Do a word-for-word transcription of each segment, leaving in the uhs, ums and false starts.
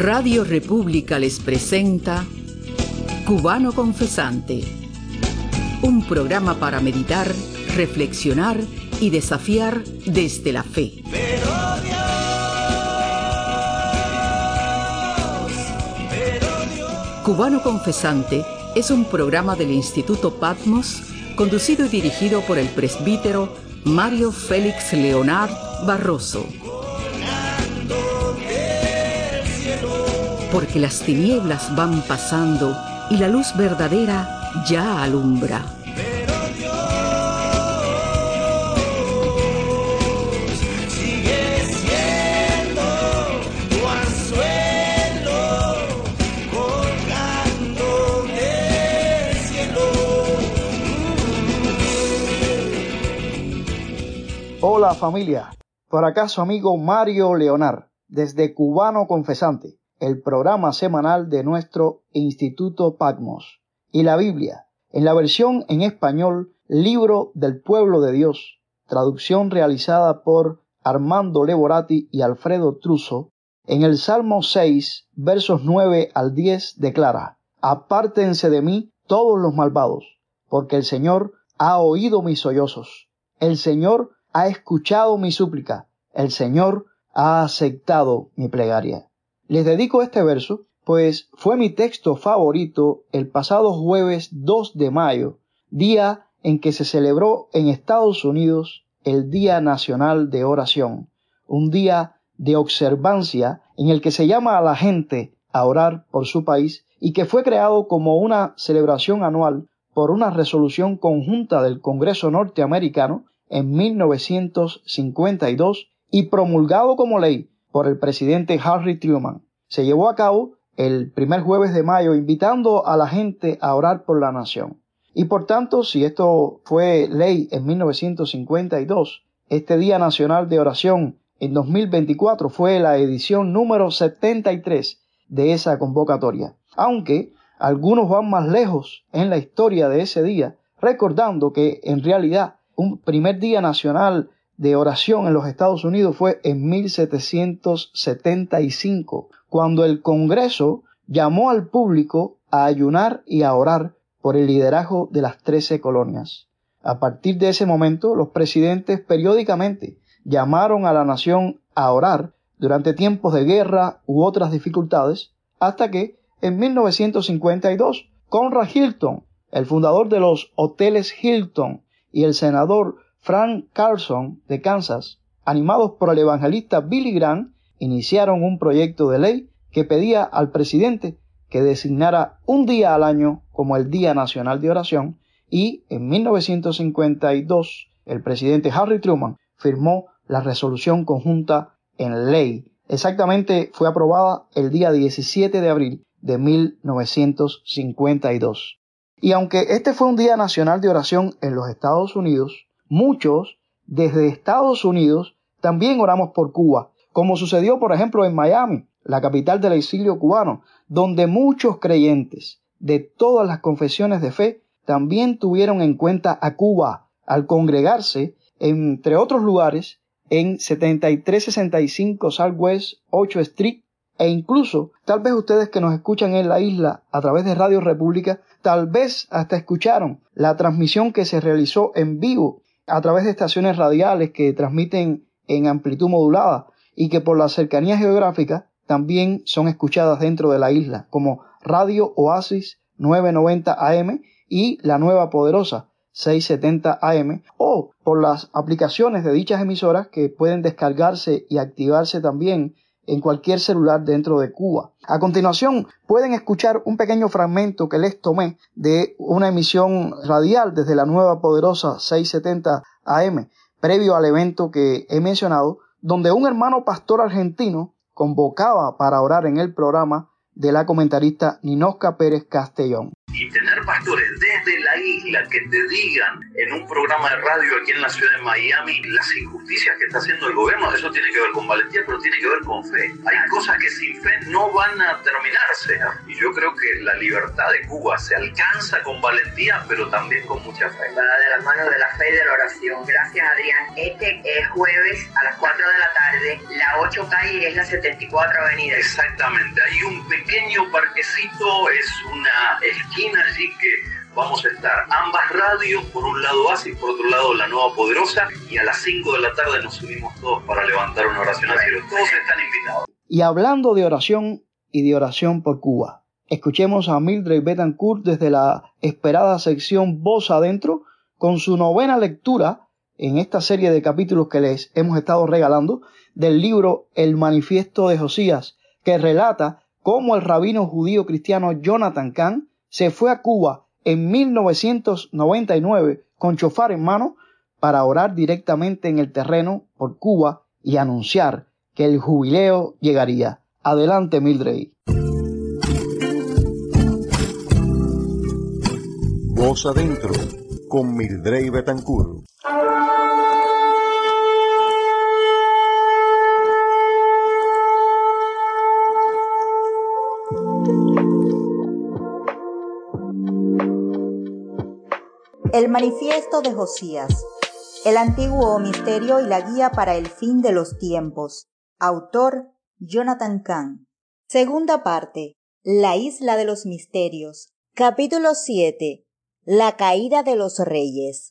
Radio República les presenta Cubano Confesante, un programa para meditar, reflexionar y desafiar desde la fe. Pero Dios, pero Dios. Cubano Confesante es un programa del Instituto Patmos, conducido y dirigido por el presbítero Mario Félix Leonard Barroso. Porque las tinieblas van pasando y la luz verdadera ya alumbra. Pero Dios sigue siendo tu anzuelo colgando del cielo. Hola familia, por acá su amigo Mario Leonard, desde Cubano Confesante, el programa semanal de nuestro Instituto Patmos, y la Biblia, en la versión en español, Libro del Pueblo de Dios, traducción realizada por Armando Leborati y Alfredo Truso, en el Salmo seis, versos nueve al diez, declara: Apártense de mí todos los malvados, porque el Señor ha oído mis sollozos, el Señor ha escuchado mi súplica, el Señor ha aceptado mi plegaria. Les dedico este verso, pues fue mi texto favorito el pasado jueves dos de mayo, día en que se celebró en Estados Unidos el Día Nacional de Oración, un día de observancia en el que se llama a la gente a orar por su país y que fue creado como una celebración anual por una resolución conjunta del Congreso norteamericano en mil novecientos cincuenta y dos y promulgado como ley por el presidente Harry Truman. Se llevó a cabo el primer jueves de mayo invitando a la gente a orar por la nación. Y por tanto, si esto fue ley en mil novecientos cincuenta y dos, este Día Nacional de Oración en dos mil veinticuatro fue la edición número setenta y tres de esa convocatoria. Aunque algunos van más lejos en la historia de ese día, recordando que en realidad un primer Día Nacional de Oración en los Estados Unidos fue en mil setecientos setenta y cinco, cuando el Congreso llamó al público a ayunar y a orar por el liderazgo de las trece colonias. A partir de ese momento, los presidentes periódicamente llamaron a la nación a orar durante tiempos de guerra u otras dificultades, hasta que en mil novecientos cincuenta y dos, Conrad Hilton, el fundador de los hoteles Hilton, y el senador Frank Carson de Kansas, animados por el evangelista Billy Graham, iniciaron un proyecto de ley que pedía al presidente que designara un día al año como el Día Nacional de Oración, y en mil novecientos cincuenta y dos el presidente Harry Truman firmó la resolución conjunta en ley. Exactamente fue aprobada el día diecisiete de abril de mil novecientos cincuenta y dos. Y aunque este fue un Día Nacional de Oración en los Estados Unidos, muchos desde Estados Unidos también oramos por Cuba, como sucedió por ejemplo en Miami, la capital del exilio cubano, donde muchos creyentes de todas las confesiones de fe también tuvieron en cuenta a Cuba al congregarse, entre otros lugares, en setenta y tres sesenta y cinco Southwest ocho Street, e incluso tal vez ustedes que nos escuchan en la isla a través de Radio República, tal vez hasta escucharon la transmisión que se realizó en vivo a través de estaciones radiales que transmiten en amplitud modulada y que por la cercanía geográfica también son escuchadas dentro de la isla, como Radio Oasis novecientos noventa A M y La Nueva Poderosa seiscientos setenta A M, o por las aplicaciones de dichas emisoras que pueden descargarse y activarse también en cualquier celular dentro de Cuba. A continuación, pueden escuchar un pequeño fragmento que les tomé de una emisión radial desde La Nueva Poderosa seiscientos setenta A M, previo al evento que he mencionado, donde un hermano pastor argentino convocaba para orar en el programa de la comentarista Ninosca Pérez Castellón. Y tener pastores desde la isla isla que te digan en un programa de radio aquí en la ciudad de Miami las injusticias que está haciendo el gobierno, eso tiene que ver con valentía, pero tiene que ver con fe. Hay cosas que sin fe no van a terminarse. Y yo creo que la libertad de Cuba se alcanza con valentía, pero también con mucha fe. Va de las manos de la fe y de la oración. Gracias, Adrián. Este es jueves a las cuatro de la tarde, la ocho calle es la setenta y cuatro avenida. Exactamente. Hay un pequeño parquecito, es una esquina allí que vamos a estar ambas radios, por un lado Oasis, por otro lado La Nueva Poderosa, y a las cinco de la tarde nos unimos todos para levantar una oración al cielo. Todos están invitados. Y hablando de oración y de oración por Cuba, escuchemos a Mildred Betancourt desde la esperada sección Voz Adentro con su novena lectura en esta serie de capítulos que les hemos estado regalando del libro El Manifiesto de Josías, que relata cómo el rabino judío cristiano Jonathan Cahn se fue a Cuba en mil novecientos noventa y nueve con chofar en mano para orar directamente en el terreno por Cuba y anunciar que el jubileo llegaría. Adelante, Mildred. Voz Adentro con Mildred Betancourt. El Manifiesto de Josías, el antiguo misterio y la guía para el fin de los tiempos. Autor, Jonathan Cahn. Segunda parte, la isla de los misterios. Capítulo siete, la caída de los reyes.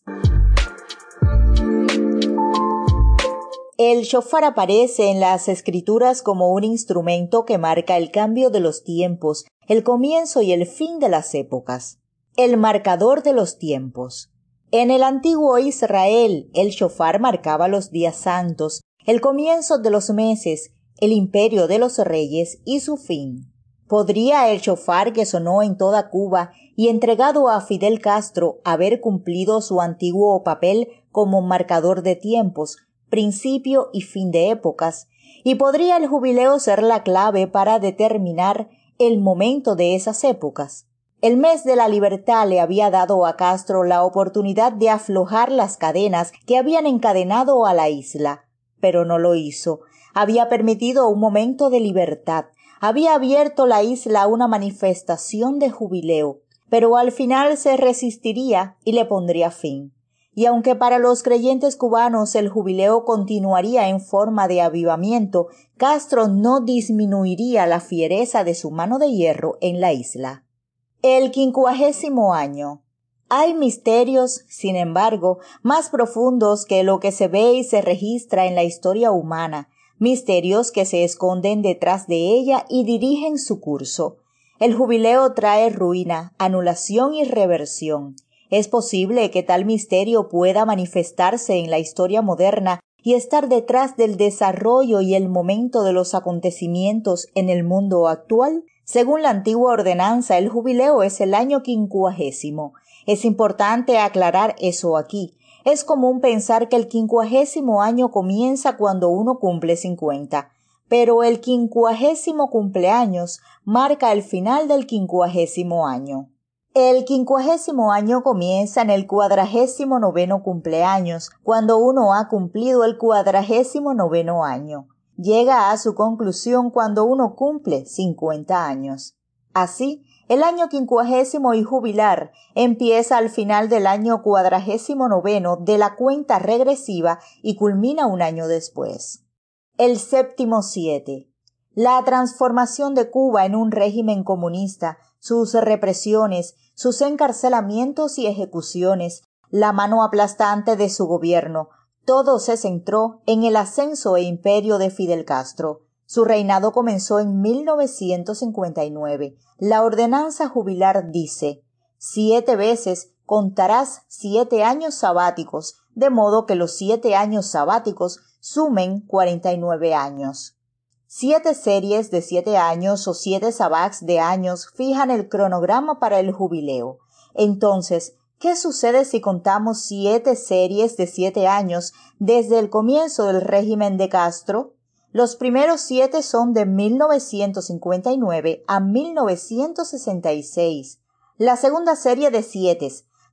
El shofar aparece en las escrituras como un instrumento que marca el cambio de los tiempos, el comienzo y el fin de las épocas. El marcador de los tiempos. En el antiguo Israel, el shofar marcaba los días santos, el comienzo de los meses, el imperio de los reyes y su fin. ¿Podría el shofar que sonó en toda Cuba y entregado a Fidel Castro haber cumplido su antiguo papel como marcador de tiempos, principio y fin de épocas? ¿Y podría el jubileo ser la clave para determinar el momento de esas épocas? El mes de la libertad le había dado a Castro la oportunidad de aflojar las cadenas que habían encadenado a la isla, pero no lo hizo. Había permitido un momento de libertad, había abierto la isla a una manifestación de jubileo, pero al final se resistiría y le pondría fin. Y aunque para los creyentes cubanos el jubileo continuaría en forma de avivamiento, Castro no disminuiría la fiereza de su mano de hierro en la isla. El quincuagésimo año. Hay misterios, sin embargo, más profundos que lo que se ve y se registra en la historia humana, misterios que se esconden detrás de ella y dirigen su curso. El jubileo trae ruina, anulación y reversión. Es posible que tal misterio pueda manifestarse en la historia moderna y estar detrás del desarrollo y el momento de los acontecimientos en el mundo actual. Según la antigua ordenanza, el jubileo es el año quincuagésimo. Es importante aclarar eso aquí. Es común pensar que el quincuagésimo año comienza cuando uno cumple cincuenta, pero el quincuagésimo cumpleaños marca el final del quincuagésimo año. El quincuagésimo año comienza en el cuadragésimo noveno cumpleaños, cuando uno ha cumplido el cuadragésimo noveno año. Llega a su conclusión cuando uno cumple cincuenta años. Así, el año quincuagésimo y jubilar empieza al final del año cuadragésimo noveno de la cuenta regresiva y culmina un año después. El séptimo siete. La transformación de Cuba en un régimen comunista, sus represiones, sus encarcelamientos y ejecuciones, la mano aplastante de su gobierno, todo se centró en el ascenso e imperio de Fidel Castro. Su reinado comenzó en mil novecientos cincuenta y nueve. La ordenanza jubilar dice: siete veces contarás siete años sabáticos, de modo que los siete años sabáticos sumen cuarenta y nueve años. Siete series de siete años o siete sabats de años fijan el cronograma para el jubileo. Entonces, ¿qué sucede si contamos siete series de siete años desde el comienzo del régimen de Castro? Los primeros siete son de mil novecientos cincuenta y nueve a mil novecientos sesenta y seis. La segunda serie de siete,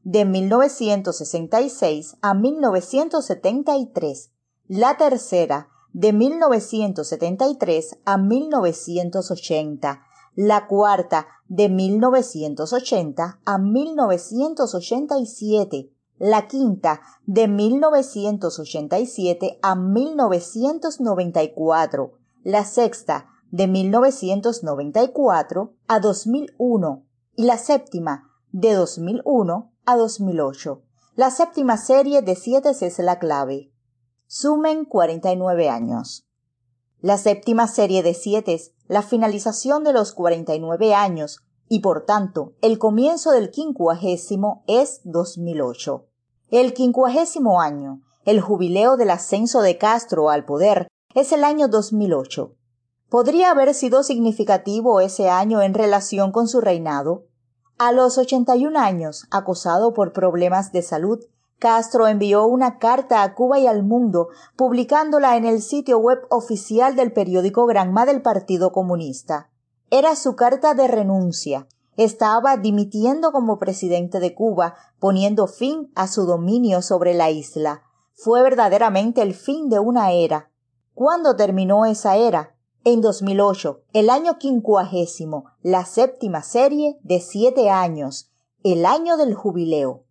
de mil novecientos sesenta y seis a mil novecientos setenta y tres, la tercera de mil novecientos setenta y tres a mil novecientos ochenta, la cuarta de mil novecientos ochenta a mil novecientos ochenta y siete, la quinta de mil novecientos ochenta y siete a mil novecientos noventa y cuatro, la sexta de mil novecientos noventa y cuatro a dos mil uno y la séptima de dos mil uno a dos mil ocho. La séptima serie de siete es la clave. Sumen cuarenta y nueve años. La séptima serie de siete es la finalización de los cuarenta y nueve años y por tanto el comienzo del quincuagésimo es dos mil ocho. El quincuagésimo año, el jubileo del ascenso de Castro al poder, es el año dos mil ocho. ¿Podría haber sido significativo ese año en relación con su reinado? A los ochenta y un años, acosado por problemas de salud, Castro envió una carta a Cuba y al mundo, publicándola en el sitio web oficial del periódico Granma del Partido Comunista. Era su carta de renuncia. Estaba dimitiendo como presidente de Cuba, poniendo fin a su dominio sobre la isla. Fue verdaderamente el fin de una era. ¿Cuándo terminó esa era? En dos mil ocho, el año quincuagésimo, la séptima serie de siete años, el año del jubileo.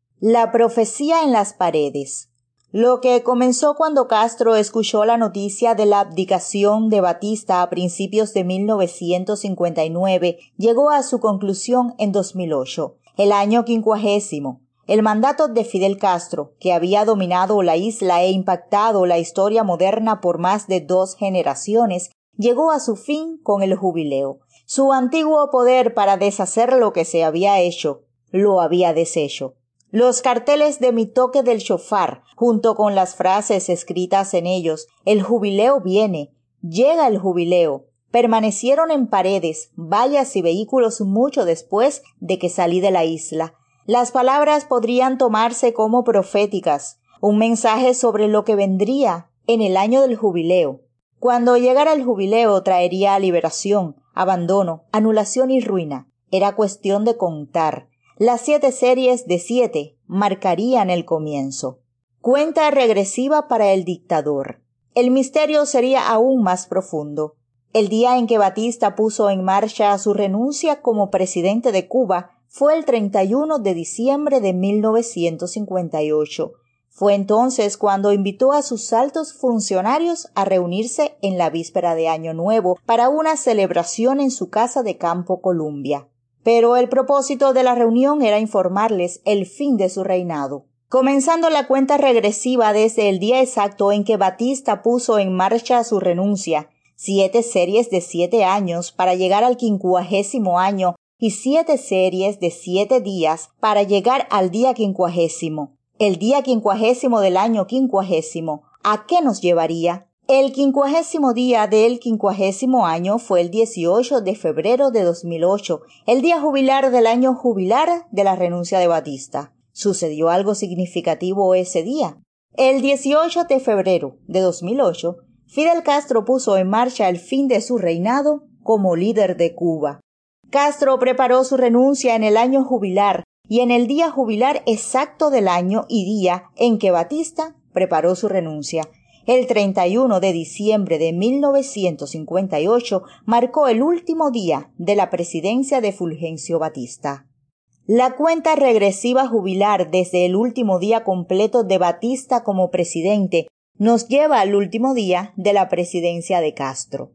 La profecía en las paredes. Lo que comenzó cuando Castro escuchó la noticia de la abdicación de Batista a principios de mil novecientos cincuenta y nueve llegó a su conclusión en dos mil ocho, el año quincuagésimo. El mandato de Fidel Castro, que había dominado la isla e impactado la historia moderna por más de dos generaciones, llegó a su fin con el jubileo. Su antiguo poder para deshacer lo que se había hecho, lo había deshecho. Los carteles de mi toque del shofar, junto con las frases escritas en ellos, el jubileo viene, llega el jubileo, permanecieron en paredes, vallas y vehículos mucho después de que salí de la isla. Las palabras podrían tomarse como proféticas, un mensaje sobre lo que vendría en el año del jubileo. Cuando llegara el jubileo traería liberación, abandono, anulación y ruina. Era cuestión de contar. Las siete series de siete marcarían el comienzo. Cuenta regresiva para el dictador. El misterio sería aún más profundo. El día en que Batista puso en marcha su renuncia como presidente de Cuba fue el treinta y uno de diciembre de mil novecientos cincuenta y ocho. Fue entonces cuando invitó a sus altos funcionarios a reunirse en la víspera de Año Nuevo para una celebración en su casa de Campo Columbia. Pero el propósito de la reunión era informarles el fin de su reinado. Comenzando la cuenta regresiva desde el día exacto en que Batista puso en marcha su renuncia, siete series de siete años para llegar al quincuagésimo año y siete series de siete días para llegar al día quincuagésimo. El día quincuagésimo del año quincuagésimo, ¿a qué nos llevaría? El quincuagésimo día del quincuagésimo año fue el dieciocho de febrero de dos mil ocho, el día jubilar del año jubilar de la renuncia de Batista. ¿Sucedió algo significativo ese día? El dieciocho de febrero de dos mil ocho, Fidel Castro puso en marcha el fin de su reinado como líder de Cuba. Castro preparó su renuncia en el año jubilar y en el día jubilar exacto del año y día en que Batista preparó su renuncia. El treinta y uno de diciembre de mil novecientos cincuenta y ocho marcó el último día de la presidencia de Fulgencio Batista. La cuenta regresiva jubilar desde el último día completo de Batista como presidente nos lleva al último día de la presidencia de Castro.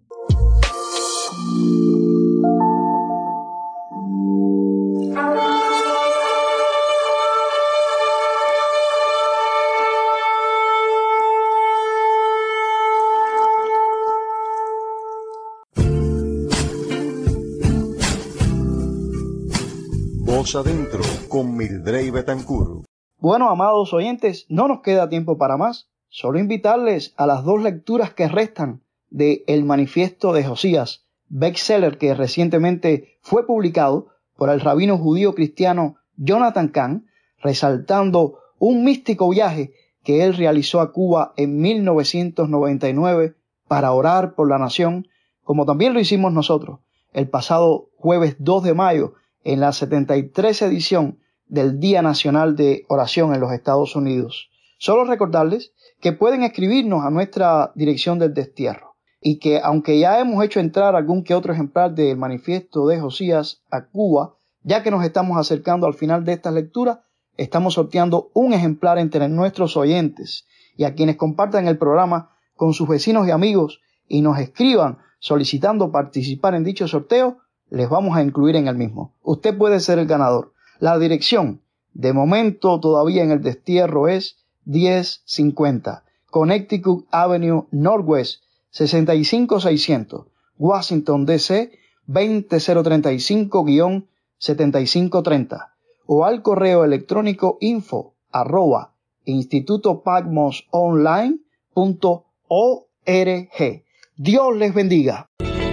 Voz Adentro con Mildrey Betancourt. Bueno, amados oyentes, no nos queda tiempo para más. Solo invitarles a las dos lecturas que restan de El Manifiesto de Josías, bestseller que recientemente fue publicado por el rabino judío cristiano Jonathan Cahn, resaltando un místico viaje que él realizó a Cuba en mil novecientos noventa y nueve para orar por la nación, como también lo hicimos nosotros el pasado jueves dos de mayo en la setenta y tres edición del Día Nacional de Oración en los Estados Unidos. Solo recordarles que pueden escribirnos a nuestra dirección del destierro y que aunque ya hemos hecho entrar algún que otro ejemplar del manifiesto de Josías a Cuba, ya que nos estamos acercando al final de esta lectura, estamos sorteando un ejemplar entre nuestros oyentes y a quienes compartan el programa con sus vecinos y amigos y nos escriban solicitando participar en dicho sorteo, les vamos a incluir en el mismo. Usted puede ser el ganador. La dirección, de momento todavía en el destierro, es diez cincuenta Connecticut Avenue Northwest sesenta y cinco seiscientos, Washington D C veinte mil treinta y cinco setenta y cinco treinta, o al correo electrónico info arroba instituto patmos online punto org. Dios les bendiga.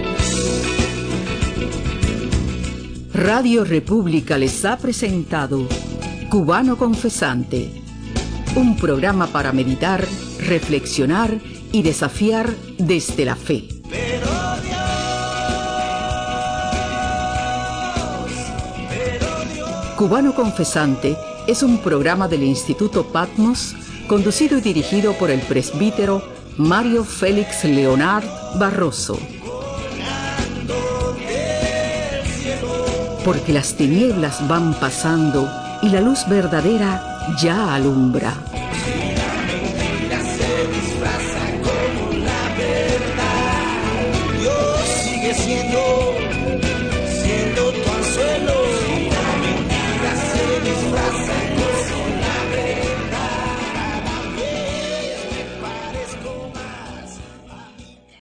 Radio República les ha presentado Cubano Confesante, un programa para meditar, reflexionar y desafiar desde la fe. Pero Dios, pero Dios. Cubano Confesante es un programa del Instituto Patmos conducido y dirigido por el presbítero Mario Félix Leonard Barroso. Porque las tinieblas van pasando y la luz verdadera ya alumbra. Dios sigue siendo